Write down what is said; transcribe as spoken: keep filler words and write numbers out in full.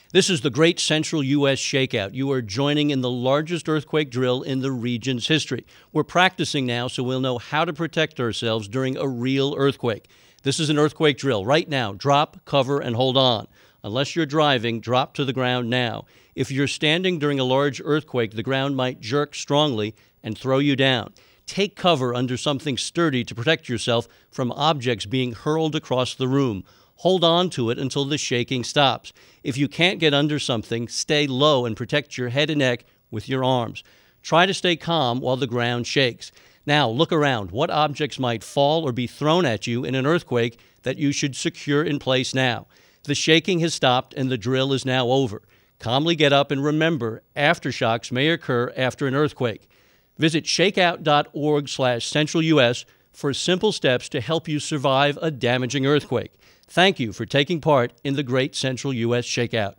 This is the Great Central U S Shakeout. You are joining in the largest earthquake drill in the region's history. We're practicing now so we'll know how to protect ourselves during a real earthquake. This is an earthquake drill. Right now, drop, cover, and hold on. Unless you're driving, drop to the ground now. If you're standing during a large earthquake, the ground might jerk strongly and throw you down. Take cover under something sturdy to protect yourself from objects being hurled across the room. Hold on to it until the shaking stops. If you can't get under something, stay low and protect your head and neck with your arms. Try to stay calm while the ground shakes. Now, look around. What objects might fall or be thrown at you in an earthquake that you should secure in place now? The shaking has stopped and the drill is now over. Calmly get up and remember, aftershocks may occur after an earthquake. Visit shakeout.org slash central US for simple steps to help you survive a damaging earthquake. Thank you for taking part in the Great Central U S Shakeout.